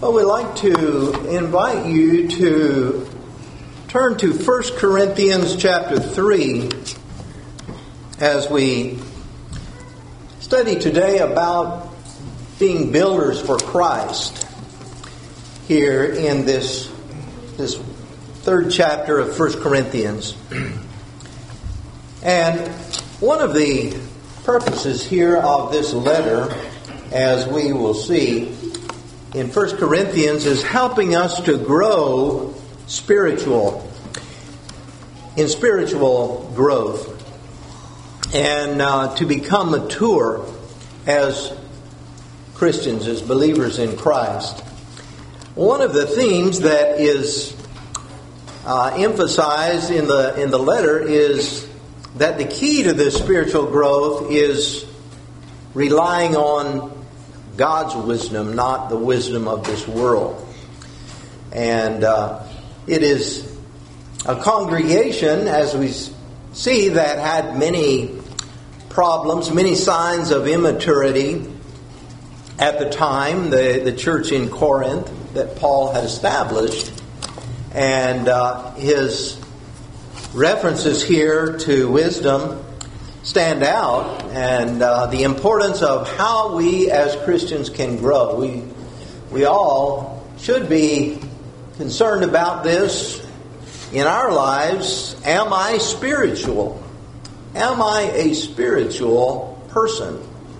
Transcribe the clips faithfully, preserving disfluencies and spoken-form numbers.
Well, we'd like to invite you to turn to First Corinthians chapter three as we study today about being builders for Christ here in this, this third chapter of First Corinthians. And one of the purposes here of this letter, as we will see in First Corinthians, is helping us to grow spiritual, in spiritual growth, and uh, to become mature as Christians, as believers in Christ. One of the themes that is uh, emphasized in the in the letter is that the key to this spiritual growth is relying on God's wisdom, not the wisdom of this world. And uh, it is a congregation, as we see, that had many problems, many signs of immaturity at the time, the, the church in Corinth that Paul had established. And uh, his references here to wisdom stand out, and uh, the importance of how we as Christians can grow. We we all should be concerned about this in our lives. Am I spiritual? Am I a spiritual person?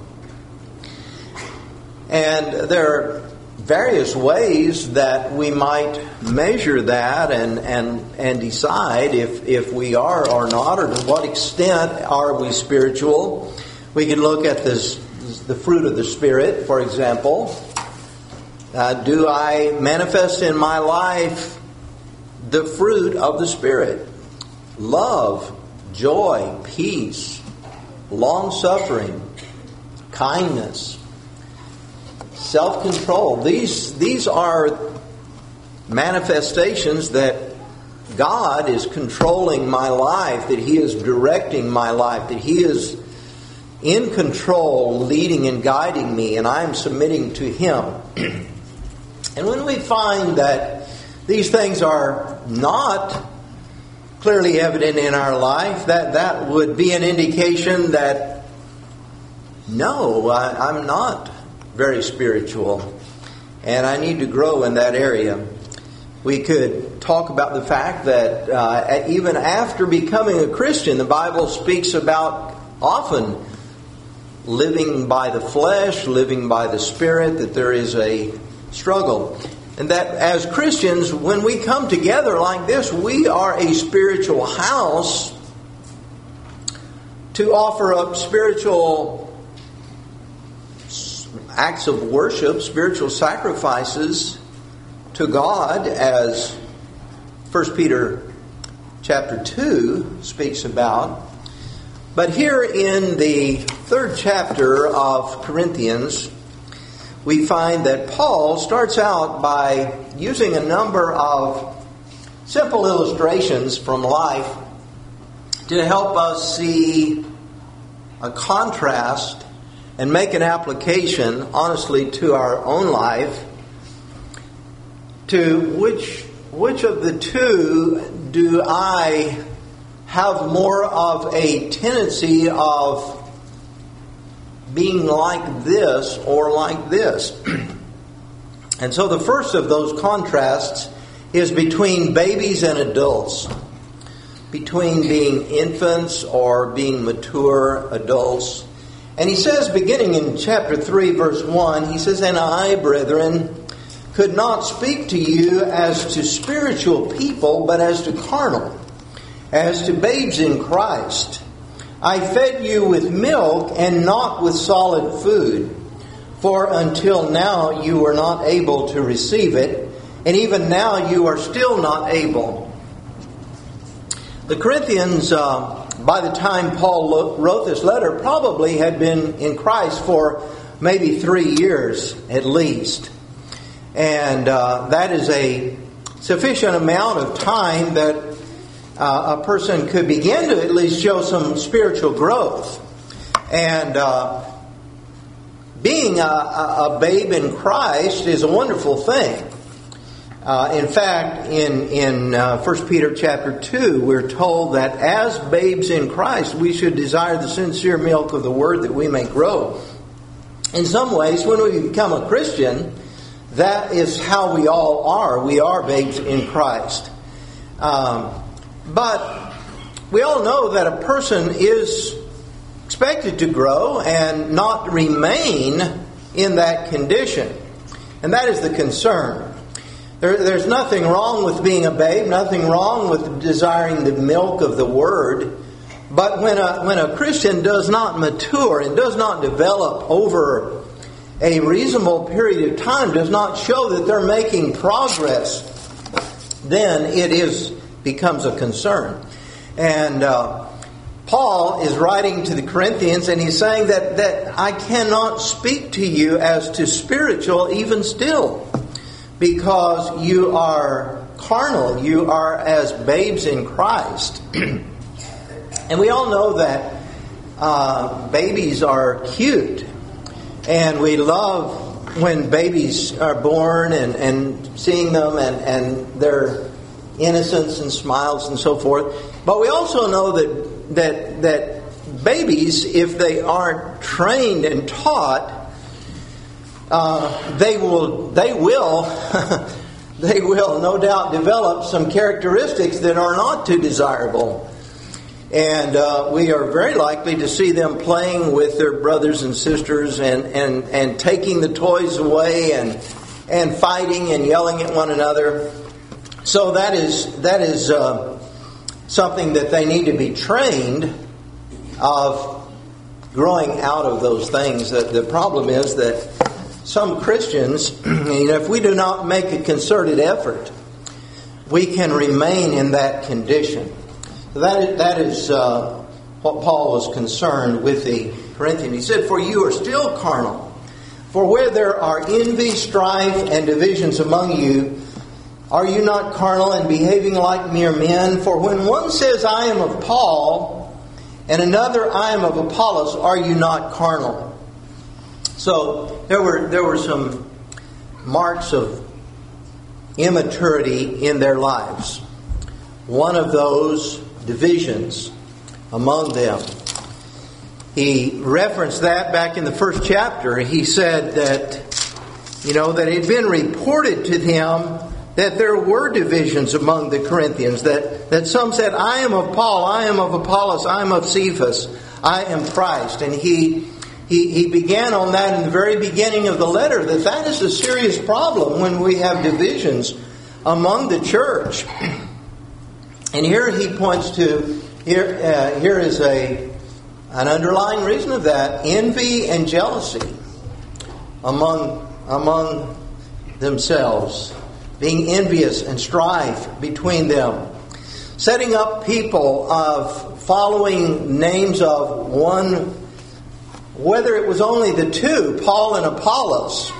And there are various ways that we might measure that and and, and decide if, if we are or not, or to what extent are we spiritual. We can look at this, the fruit of the Spirit, for example. Uh, do I manifest in my life the fruit of the Spirit? Love, joy, peace, long-suffering, kindness, self-control. These these are manifestations that God is controlling my life, that He is directing my life, that He is in control, leading and guiding me, and I am submitting to Him. And when we find that these things are not clearly evident in our life, that, that would be an indication that, no, I, I'm not very spiritual, and I need to grow in that area. We could talk about the fact that uh, even after becoming a Christian, the Bible speaks about often living by the flesh, living by the Spirit, that there is a struggle. And that as Christians, when we come together like this, we are a spiritual house to offer up spiritual acts of worship, spiritual sacrifices to God, as First Peter chapter two speaks about. But here in the third chapter of Corinthians, we find that Paul starts out by using a number of simple illustrations from life to help us see a contrast and make an application, honestly, to our own life, to which which of the two do I have more of a tendency of being like this or like this. And so the first of those contrasts is between babies and adults, between being infants or being mature adults. And he says, beginning in chapter three, verse one, he says, "And I, brethren, could not speak to you as to spiritual people, but as to carnal, as to babes in Christ. I fed you with milk and not with solid food, for until now you were not able to receive it, and even now you are still not able." The Corinthians, uh, by the time Paul wrote this letter, probably had been in Christ for maybe three years at least. And uh, that is a sufficient amount of time that uh, a person could begin to at least show some spiritual growth. And uh, being a, a, a babe in Christ is a wonderful thing. Uh, in fact, in in uh, First Peter chapter two, we're told that as babes in Christ, we should desire the sincere milk of the Word that we may grow. In some ways, when we become a Christian, that is how we all are. We are babes in Christ. Um, but we all know that a person is expected to grow and not remain in that condition. And that is the concern. There, there's nothing wrong with being a babe, nothing wrong with desiring the milk of the Word. But when a, when a Christian does not mature and does not develop over a reasonable period of time, does not show that they're making progress, then it is becomes a concern. And uh, Paul is writing to the Corinthians, and he's saying that, that I cannot speak to you as to spiritual even still, because you are carnal, you are as babes in Christ. And we all know that uh, babies are cute, and we love when babies are born and, and seeing them and, and their innocence and smiles and so forth. But we also know that that that babies, if they aren't trained and taught, uh, they will they will they will no doubt develop some characteristics that are not too desirable. And uh, we are very likely to see them playing with their brothers and sisters and, and, and taking the toys away and and fighting and yelling at one another. So that is that is uh, something that they need to be trained of, growing out of those things. The, the problem is that some Christians, you know, if we do not make a concerted effort, we can remain in that condition. That is, that is uh, what Paul was concerned with the Corinthians. He said, "For you are still carnal. For where there are envy, strife, and divisions among you, are you not carnal and behaving like mere men? For when one says, I am of Paul, and another, I am of Apollos, are you not carnal?" So there were there were some marks of immaturity in their lives. One of those, divisions among them. He referenced that back in the first chapter. He said that, you know, that it had been reported to him that there were divisions among the Corinthians, that, that some said, I am of Paul, I am of Apollos, I am of Cephas, I am Christ. And he, he, he began on that in the very beginning of the letter, that that is a serious problem when we have divisions among the church. And here he points to, here uh, here is a an underlying reason of that, envy and jealousy among among themselves, being envious and strife between them, setting up people of following names of one, whether it was only the two, Paul and Apollos.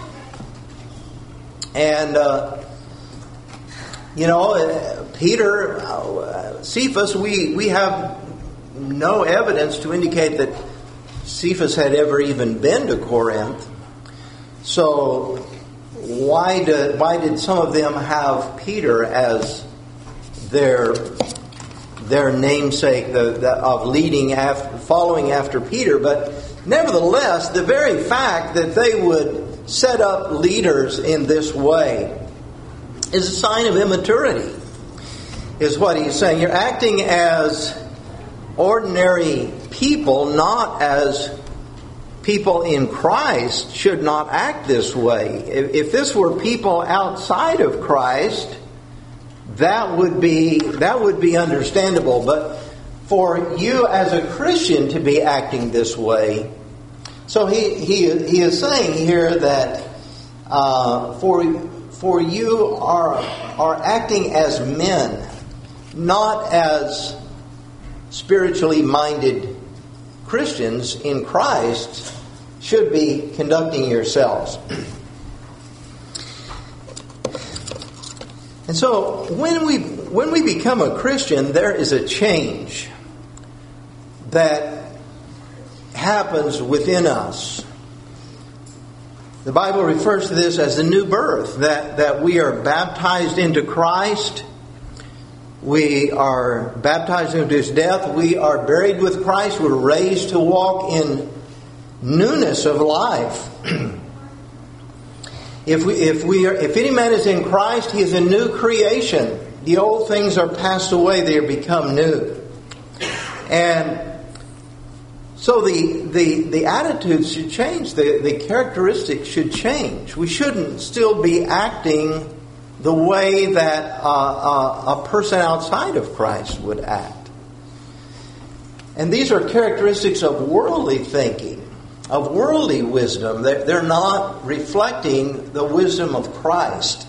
And uh, you know, uh, Peter, uh, Cephas, we, we have no evidence to indicate that Cephas had ever even been to Corinth. So why did, why did some of them have Peter as their their namesake the, the, of leading after, following after Peter? But nevertheless, the very fact that they would set up leaders in this way is a sign of immaturity, is what he's saying. You're acting as ordinary people, not as people in Christ should not act this way. If, if this were people outside of Christ, that would be that would be understandable. But for you as a Christian to be acting this way, so he he he is saying here that uh, for. For you are are acting as men, not as spiritually minded Christians in Christ should be conducting yourselves. And so when we when we become a Christian, there is a change that happens within us. The Bible refers to this as the new birth, that, that we are baptized into Christ. We are baptized into His death. We are buried with Christ. We're raised to walk in newness of life. If we, if we are, if any man is in Christ, he is a new creation. The old things are passed away; they are become new. And so the the the attitudes should change. The the characteristics should change. We shouldn't still be acting the way that uh, uh, a person outside of Christ would act. And these are characteristics of worldly thinking, of worldly wisdom. They're, they're not reflecting the wisdom of Christ.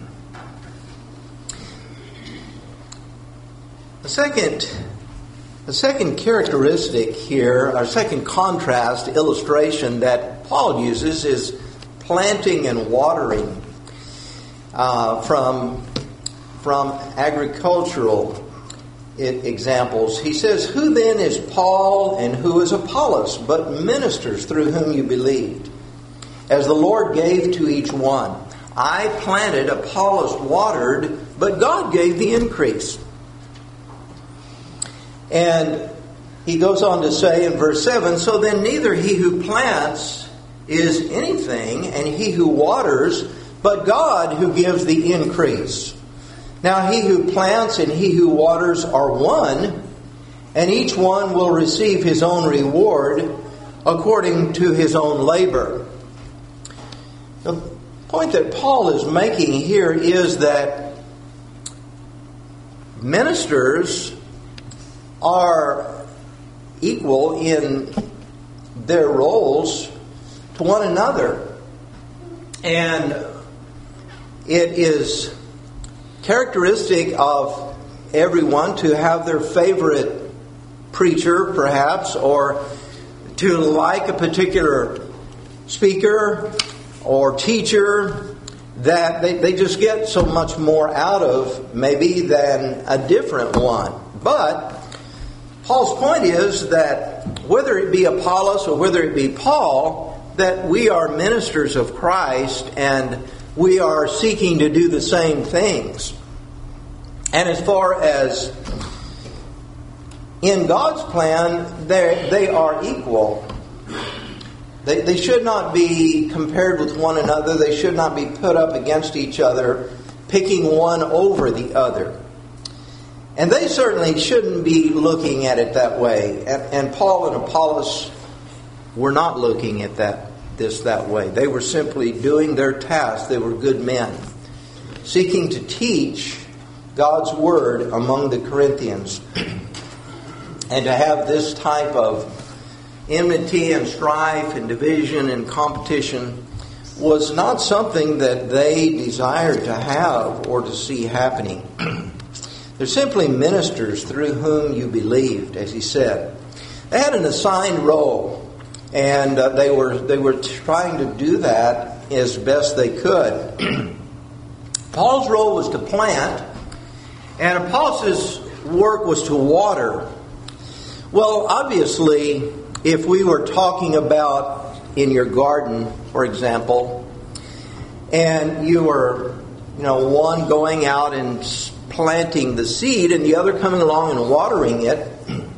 The second, the second characteristic here, our second contrast, illustration that Paul uses is planting and watering. Uh, from, from agricultural I- examples. He says, "Who then is Paul and who is Apollos, but ministers through whom you believed, as the Lord gave to each one? I planted, Apollos watered, but God gave the increase." And he goes on to say in verse seven, "So then neither he who plants is anything, and he who waters, but God who gives the increase. Now he who plants and he who waters are one, and each one will receive his own reward according to his own labor." The point that Paul is making here is that ministers are equal in their roles to one another. And it is characteristic of everyone to have their favorite preacher, perhaps, or to like a particular speaker or teacher that they, they just get so much more out of maybe than a different one. But Paul's point is that whether it be Apollos or whether it be Paul, that we are ministers of Christ and we are seeking to do the same things. And as far as in God's plan, they are equal. They, they should not be compared with one another. They should not be put up against each other, picking one over the other. And they certainly shouldn't be looking at it that way. And, and Paul and Apollos were not looking at that this that way. They were simply doing their task. They were good men, seeking to teach God's Word among the Corinthians. And to have this type of enmity and strife and division and competition was not something that they desired to have or to see happening. They're simply ministers through whom you believed, as he said. They had an assigned role. And uh, they were they were trying to do that as best they could. Paul's role was to plant, and Apollos' work was to water. Well, obviously, if we were talking about in your garden, for example, and you were, you know, one going out and planting the seed and the other coming along and watering it,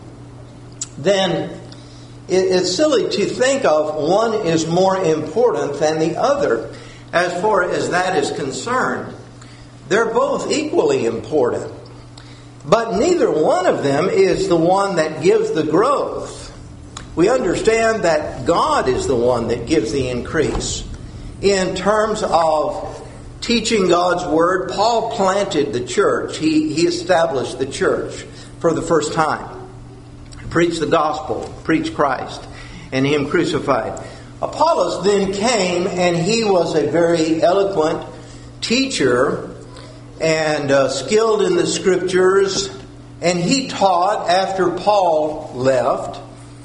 then it's silly to think of one is more important than the other as far as that is concerned. They're both equally important. But neither one of them is the one that gives the growth. We understand that God is the one that gives the increase. In terms of teaching God's Word, Paul planted the church. He, he established the church for the first time. Preach the gospel, preach Christ, and Him crucified. Apollos then came, and he was a very eloquent teacher and uh, skilled in the Scriptures, and he taught after Paul left.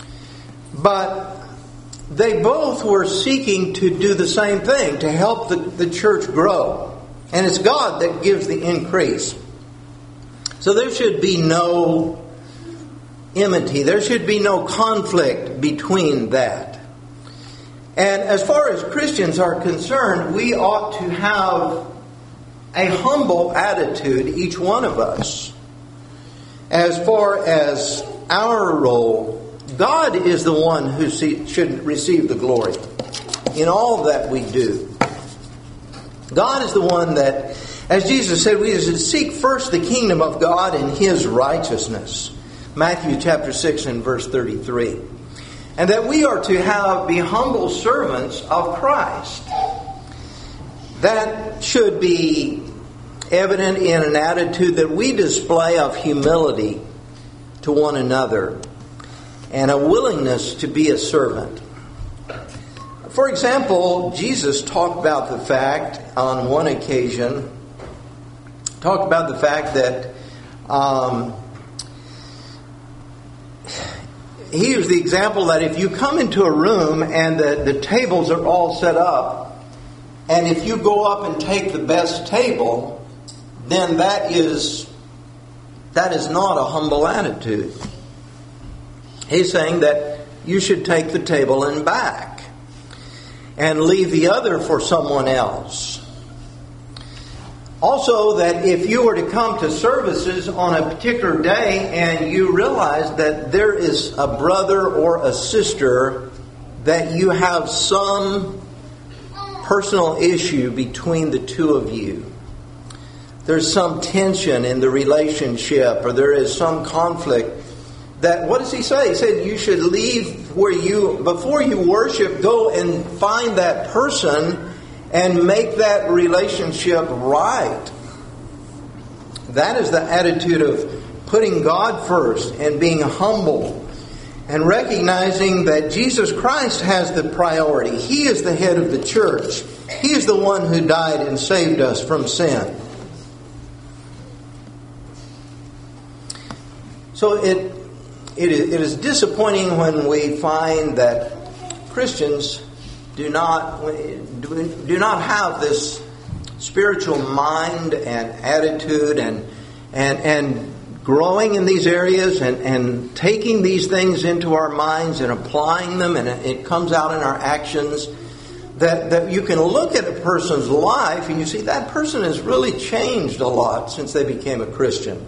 But they both were seeking to do the same thing, to help the, the church grow. And it's God that gives the increase. So there should be no enmity. There should be no conflict between that. And as far as Christians are concerned, we ought to have a humble attitude, each one of us. As far as our role, God is the one who should receive the glory in all that we do. God is the one that, as Jesus said, we should seek first the kingdom of God and His righteousness. Matthew chapter six and verse thirty-three. And that we are to have be humble servants of Christ. That should be evident in an attitude that we display of humility to one another and a willingness to be a servant. For example, Jesus talked about the fact on one occasion, talked about the fact that um, he used the example that if you come into a room and the, the tables are all set up, and if you go up and take the best table, then that is that is not a humble attitude. He's saying that you should take the table and back and leave the other for someone else. Also, that if you were to come to services on a particular day and you realize that there is a brother or a sister that you have some personal issue between the two of you, there's some tension in the relationship, or there is some conflict, that, what does he say? He said you should leave where you, before you worship, go and find that person and make that relationship right. That is the attitude of putting God first and being humble and recognizing that Jesus Christ has the priority. He is the head of the church. He is the one who died and saved us from sin. So it It is, it is disappointing when we find that Christians do not do not have this spiritual mind and attitude and and and growing in these areas and, and taking these things into our minds and applying them, and it comes out in our actions. That that you can look at a person's life and you see that person has really changed a lot since they became a Christian.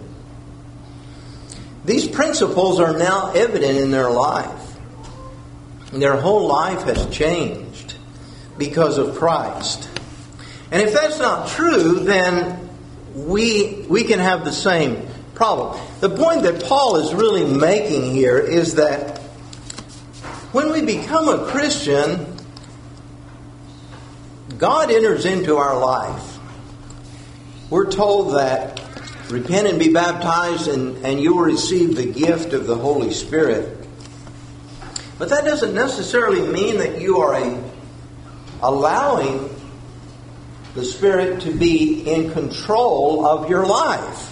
These principles are now evident in their life. Their whole life has changed because of Christ. And if that's not true, then we we can have the same problem. The point that Paul is really making here is that when we become a Christian, God enters into our life. We're told that repent and be baptized, and, and you will receive the gift of the Holy Spirit. But that doesn't necessarily mean that you are a, allowing the Spirit to be in control of your life.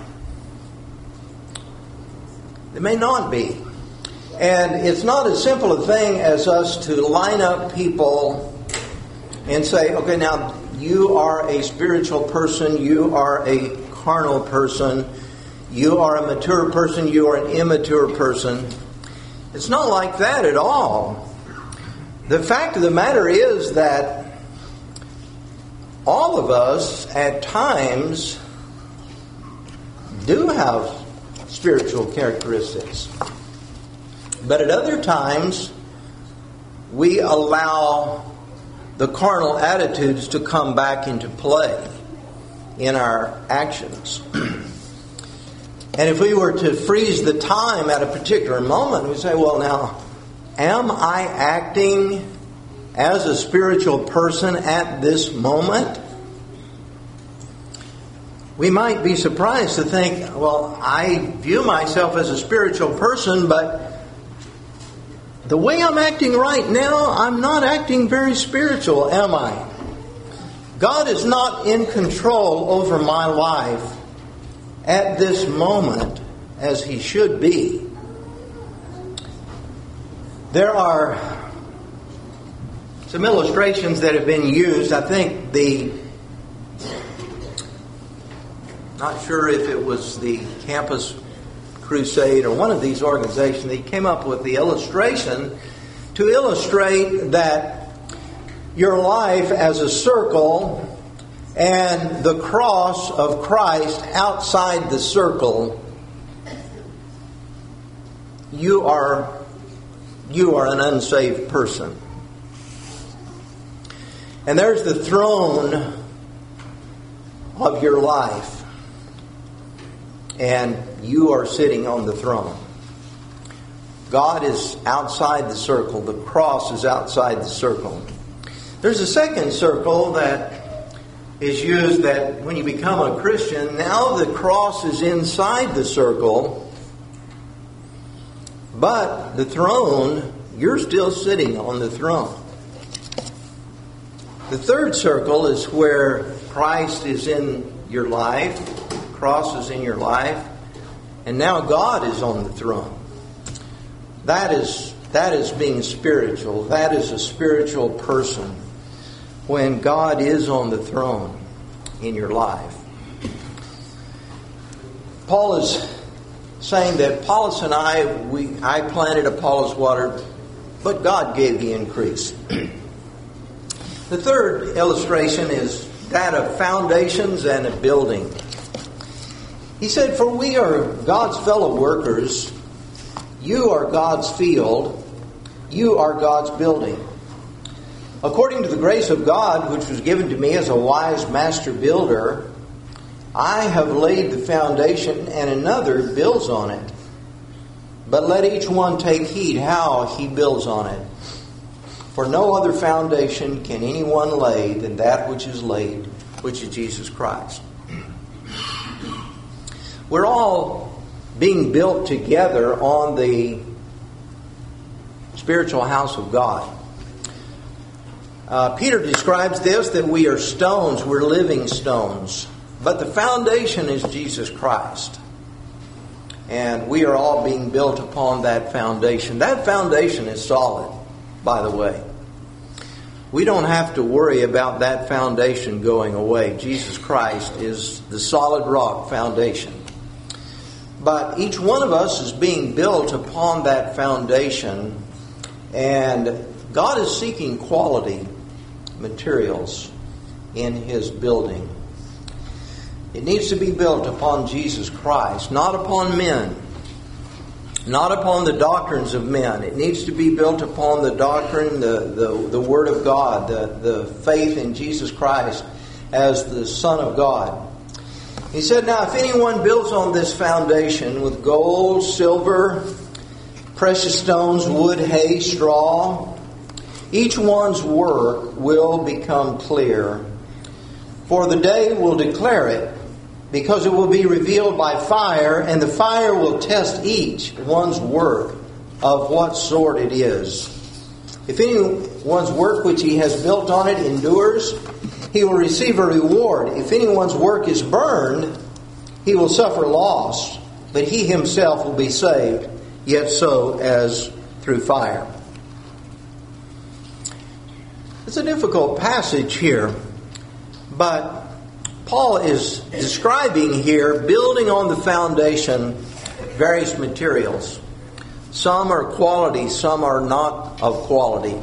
It may not be. And it's not as simple a thing as us to line up people and say, okay, now you are a spiritual person, you are a carnal person, you are a mature person, you are an immature person. It's not like that at all. The fact of the matter is that all of us at times do have spiritual characteristics. But at other times we allow the carnal attitudes to come back into play in our actions. And if we were to freeze the time at a particular moment, we say, well, now, am I acting as a spiritual person at this moment? We might be surprised to think, well, I view myself as a spiritual person, but the way I'm acting right now, I'm not acting very spiritual, am I? God is not in control over my life at this moment as He should be. There are some illustrations that have been used. I think the, not sure if it was the Campus Crusade or one of these organizations, they came up with the illustration to illustrate that your life as a circle and the cross of Christ outside the circle, you are you are an unsaved person. And there's the throne of your life, and you are sitting on the throne. God is outside the circle. The cross is outside the circle. There's a second circle that is used that when you become a Christian, now the cross is inside the circle, but the throne, you're still sitting on the throne. The third circle is where Christ is in your life, the cross is in your life, and now God is on the throne. That is that is being spiritual. That is a spiritual person when God is on the throne in your life. Paul is saying that Apollos and I, we I planted, Apollos watered, but God gave the increase. The third illustration is that of foundations and a building. He said, "For we are God's fellow workers. You are God's field. You are God's building. According to the grace of God, which was given to me as a wise master builder, I have laid the foundation and another builds on it. But let each one take heed how he builds on it. For no other foundation can anyone lay than that which is laid, which is Jesus Christ." We're all being built together on the spiritual house of God. Uh, Peter describes this, that we are stones, we're living stones. But the foundation is Jesus Christ. And we are all being built upon that foundation. That foundation is solid, by the way. We don't have to worry about that foundation going away. Jesus Christ is the solid rock foundation. But each one of us is being built upon that foundation, and God is seeking quality materials in His building. It needs to be built upon Jesus Christ, not upon men, not upon the doctrines of men. It needs to be built upon the doctrine, the, the, the Word of God, the, the faith in Jesus Christ as the Son of God. He said, "Now if anyone builds on this foundation with gold, silver, precious stones, wood, hay, straw, each one's work will become clear. For the day will declare it, because it will be revealed by fire, and the fire will test each one's work of what sort it is. If anyone's work which he has built on it endures, he will receive a reward. If anyone's work is burned, he will suffer loss, but he himself will be saved, yet so as through fire." It's a difficult passage here, but Paul is describing here building on the foundation various materials. Some are quality, some are not of quality.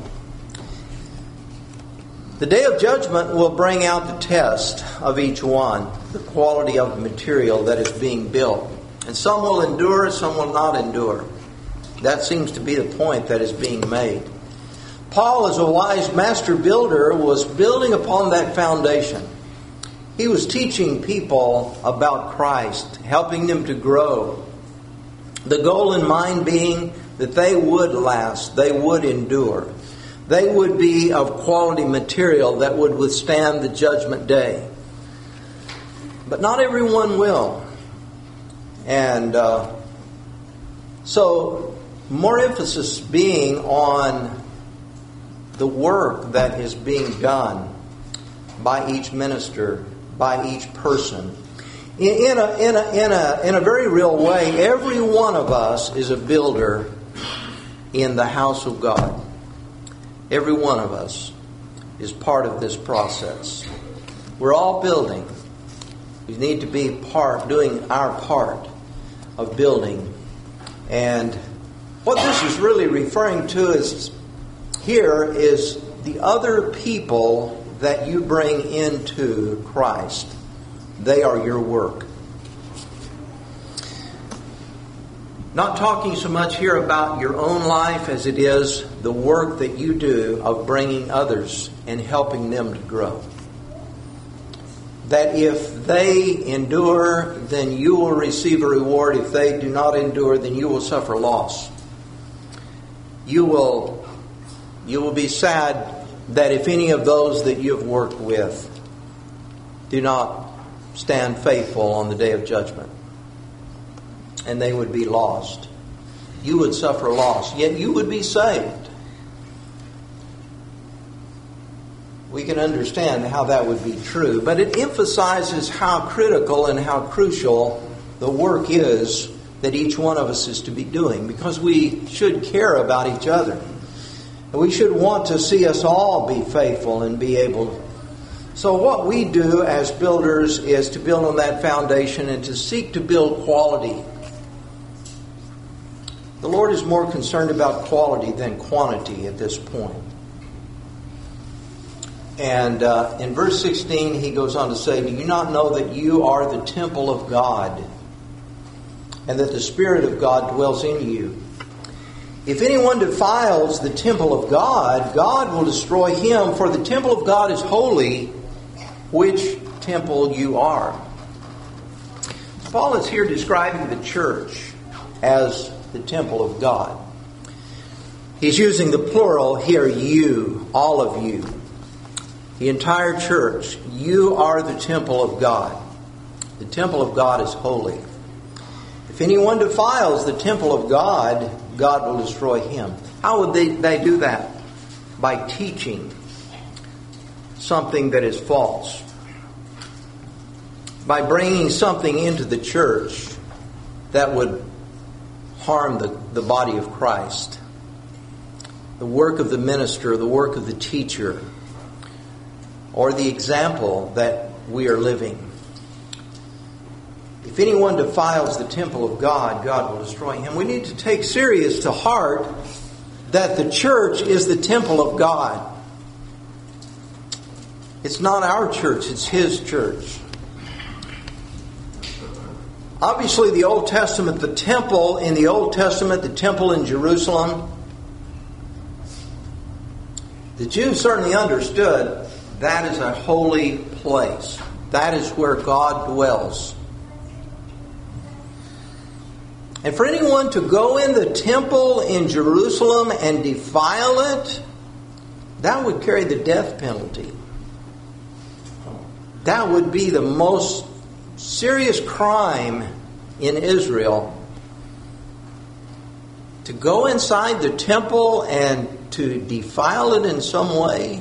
The day of judgment will bring out the test of each one, the quality of the material that is being built. And some will endure, some will not endure. That seems to be the point that is being made. Paul, as a wise master builder, was building upon that foundation. He was teaching people about Christ, helping them to grow. The goal in mind being that they would last, they would endure. They would be of quality material that would withstand the judgment day. But not everyone will. And uh, so more emphasis being on the work that is being done by each minister, by each person. In, in, a, in, a, in, a, in a very real way, every one of us is a builder in the house of God. Every one of us is part of this process. We're all building. We need to be part, doing our part of building. And what this is really referring to is here is the other people that you bring into Christ. They are your work. Not talking so much here about your own life as it is the work that you do of bringing others and helping them to grow. That if they endure, then you will receive a reward. If they do not endure, then you will suffer loss. You will, you will be sad that if any of those that you have worked with do not stand faithful on the day of judgment, and they would be lost. You would suffer loss, yet you would be saved. We can understand how that would be true, but it emphasizes how critical and how crucial the work is that each one of us is to be doing, because we should care about each other. And we should want to see us all be faithful and be able to. So what we do as builders is to build on that foundation and to seek to build quality. The Lord is more concerned about quality than quantity at this point. And uh, in verse sixteen, he goes on to say, "Do you not know that you are the temple of God, and that the Spirit of God dwells in you? If anyone defiles the temple of God, God will destroy him, for the temple of God is holy, which temple you are." Paul is here describing the church as the temple of God. He's using the plural here, you, all of you. The entire church, you are the temple of God. The temple of God is holy. If anyone defiles the temple of God, God will destroy him. How would they, they do that? By teaching something that is false. By bringing something into the church that would harm the, the body of Christ. The work of the minister, the work of the teacher, or the example that we are living. If anyone defiles the temple of God, God will destroy him. We need to take serious to heart that the church is the temple of God. It's not our church, it's His church. Obviously, the Old Testament, the temple in the Old Testament, the temple in Jerusalem, the Jews certainly understood that is a holy place. That is where God dwells. And for anyone to go in the temple in Jerusalem and defile it, that would carry the death penalty. That would be the most serious crime in Israel. To go inside the temple and to defile it in some way.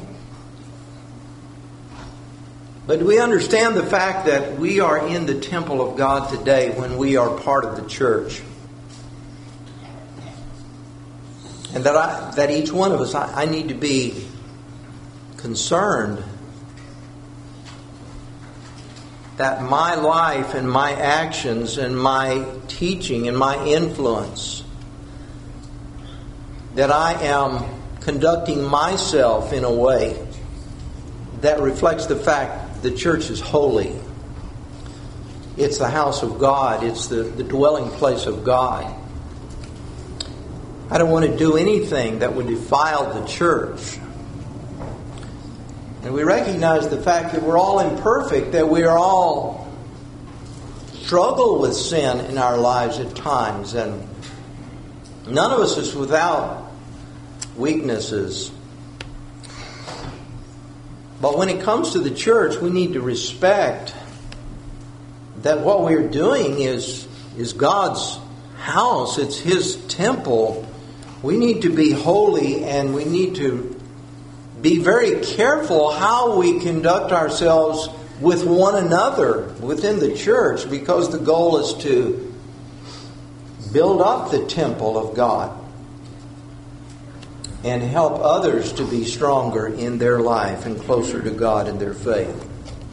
But we understand the fact that we are in the temple of God today when we are part of the church. And that I, that each one of us, I, I need to be concerned that my life and my actions and my teaching and my influence, that I am conducting myself in a way that reflects the fact the church is holy. It's the house of God. It's the, the dwelling place of God. I don't want to do anything that would defile the church. And we recognize the fact that we're all imperfect, that we are all struggle with sin in our lives at times. And none of us is without weaknesses. But when it comes to the church, we need to respect that what we're doing is, is God's house. It's His temple. We need to be holy, and we need to be very careful how we conduct ourselves with one another within the church, because the goal is to build up the temple of God and help others to be stronger in their life and closer to God in their faith.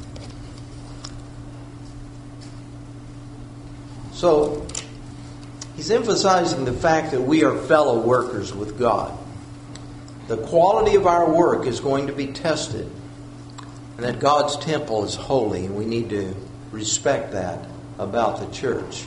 So, he's emphasizing the fact that we are fellow workers with God. the quality of our work is going to be tested, and that God's temple is holy, and we need to respect that about the church.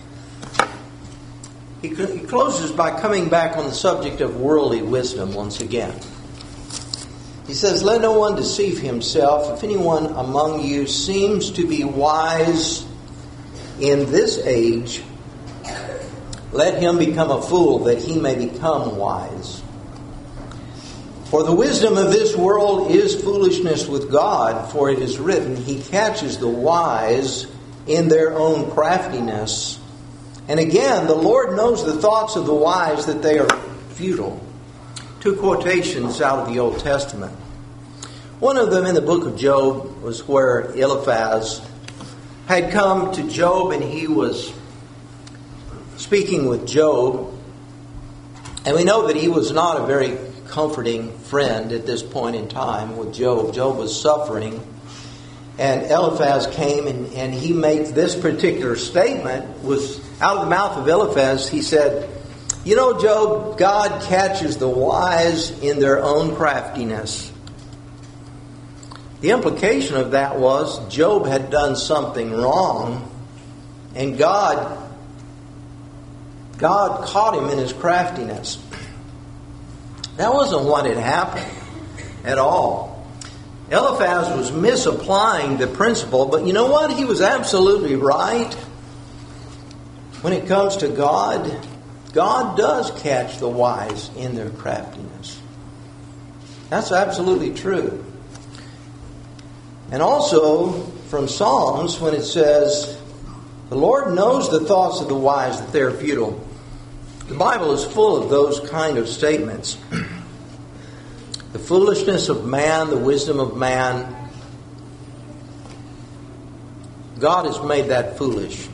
He closes by coming back on the subject of worldly wisdom once again. He says, "Let no one deceive himself. If anyone among you seems to be wise in this age, let him become a fool, that he may become wise. For the wisdom of this world is foolishness with God, for it is written, He catches the wise in their own craftiness. And again, the Lord knows the thoughts of the wise, that they are futile." Two quotations out of the Old Testament. One of them in the book of Job was where Eliphaz had come to Job, and he was speaking with Job. And we know that he was not a very comforting friend at this point in time with Job. Job was suffering. And Eliphaz came and, and he made this particular statement. Was out of the mouth of Eliphaz. He said, "You know, Job, God catches the wise in their own craftiness." The implication of that was Job had done something wrong, and God, God caught him in his craftiness. That wasn't what had happened at all. Eliphaz was misapplying the principle, but you know what? He was absolutely right. When it comes to God, God does catch the wise in their craftiness. That's absolutely true. And also from Psalms, when it says, "The Lord knows the thoughts of the wise, that they are futile." The Bible is full of those kind of statements. The foolishness of man, the wisdom of man, God has made that foolish.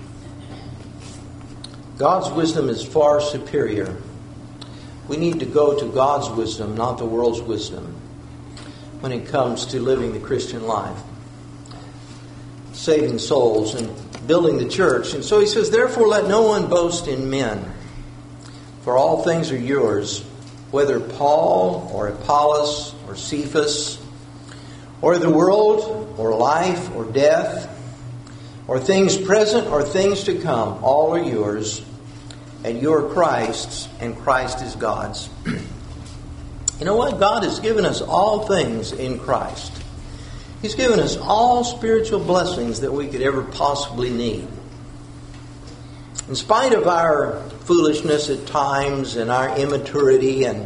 God's wisdom is far superior. We need to go to God's wisdom, not the world's wisdom, when it comes to living the Christian life, saving souls and building the church. And so he says, "Therefore let no one boast in men, for all things are yours, whether Paul or Apollos or Cephas, or the world or life or death, or things present or things to come, all are yours, and you are Christ's, and Christ is God's." You know what? God has given us all things in Christ. He's given us all spiritual blessings that we could ever possibly need. In spite of our foolishness at times and our immaturity and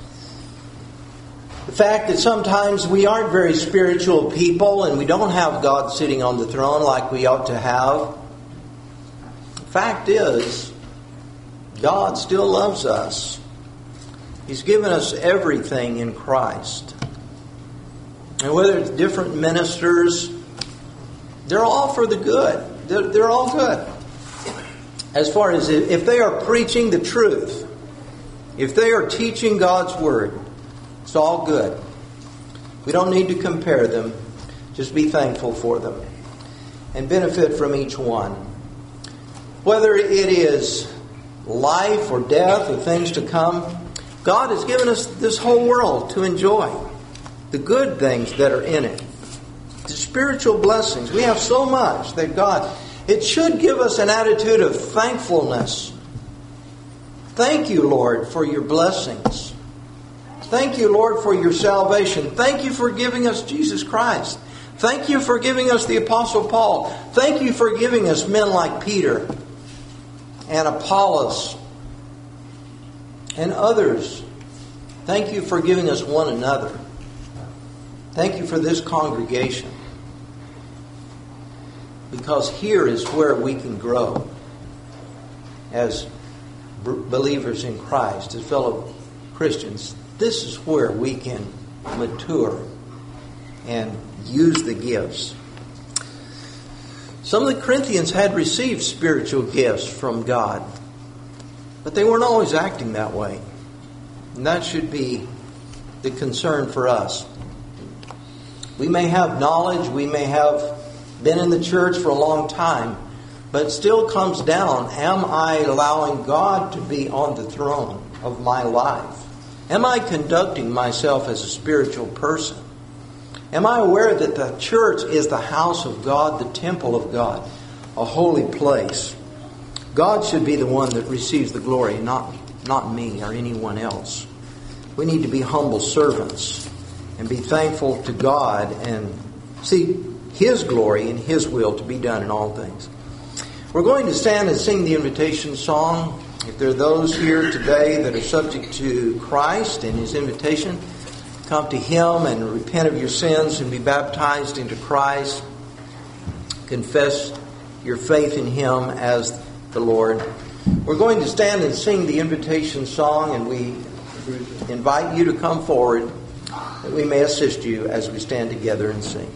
the fact that sometimes we aren't very spiritual people and we don't have God sitting on the throne like we ought to have, the fact is, God still loves us. He's given us everything in Christ. And whether it's different ministers, they're all for the good. They're, they're all good. As far as if they are preaching the truth, if they are teaching God's Word, it's all good. We don't need to compare them. Just be thankful for them and benefit from each one. Whether it is life or death or things to come, God has given us this whole world to enjoy. The good things that are in it. The spiritual blessings. We have so much that God... It should give us an attitude of thankfulness. Thank you, Lord, for your blessings. Thank you, Lord, for your salvation. Thank you for giving us Jesus Christ. Thank you for giving us the Apostle Paul. Thank you for giving us men like Peter and Apollos and others. Thank you for giving us one another. Thank you for this congregation. Because here is where we can grow as b- believers in Christ, as fellow Christians. This is where we can mature and use the gifts. Some of the Corinthians had received spiritual gifts from God, but they weren't always acting that way. And that should be the concern for us. We may have knowledge, we may have been in the church for a long time, but it still comes down, am I allowing God to be on the throne of my life? Am I conducting myself as a spiritual person? Am I aware that the church is the house of God, the temple of God, a holy place? God should be the one that receives the glory, not, not me or anyone else. We need to be humble servants and be thankful to God and see His glory and His will to be done in all things. We're going to stand and sing the invitation song. If there are those here today that are subject to Christ and His invitation, come to Him and repent of your sins and be baptized into Christ. Confess your faith in Him as the Lord. We're going to stand and sing the invitation song, and we invite you to come forward that we may assist you as we stand together and sing.